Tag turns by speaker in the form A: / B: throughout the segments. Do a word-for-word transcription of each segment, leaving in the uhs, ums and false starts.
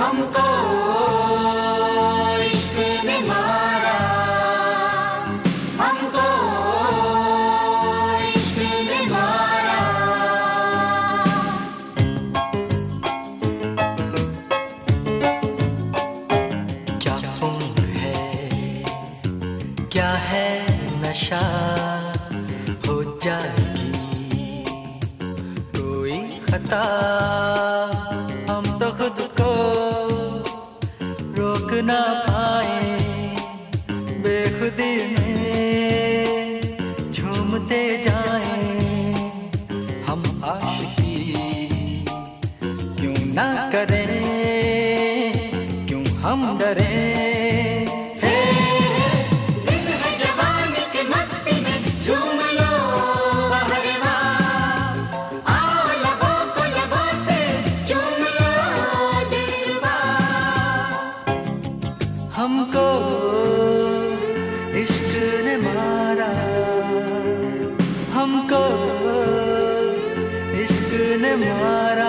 A: हमको इश्क ने मारा, हमको इश्क ने मारा।
B: क्या उम्र है, क्या है नशा, हो जाएगी कोई खता, हम तो खुद को रोक ना पाए, बेखुदी में झूमते जाएं, हम आशिकी क्यों ना करें, क्यों हम डरें। हमको इश्क ने मारा, हमको इश्क ने मारा।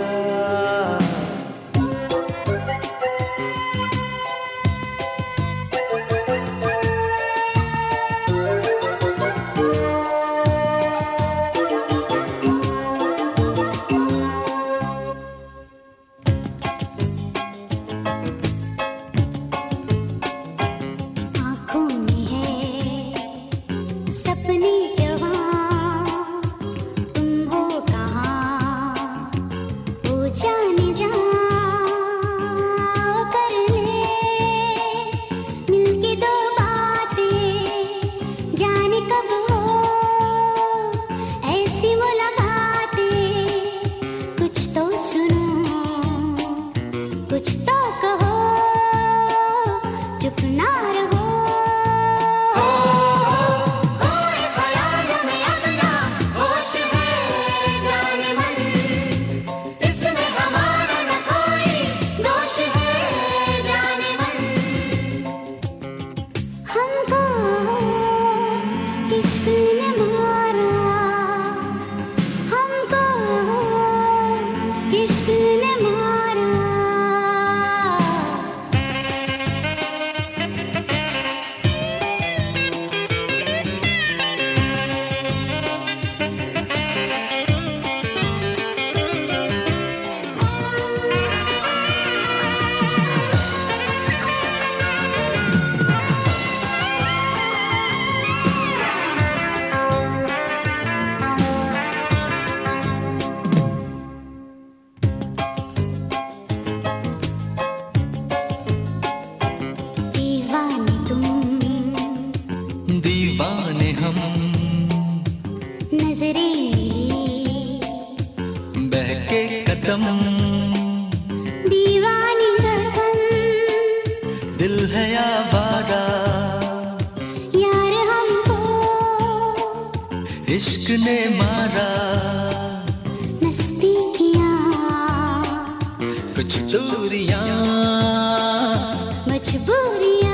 B: दीवाने हम,
C: नजरें
B: बहके कदम,
C: दीवानी धड़कन,
B: दिल है आवारा,
C: यार हमको
B: इश्क ने मारा।
C: नज़दीकियाँ
B: कुछ दूरियां
C: मजबूरियाँ,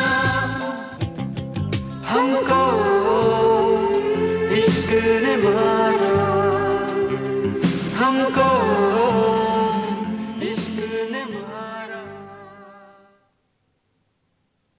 B: हमको इश्क ने मारा।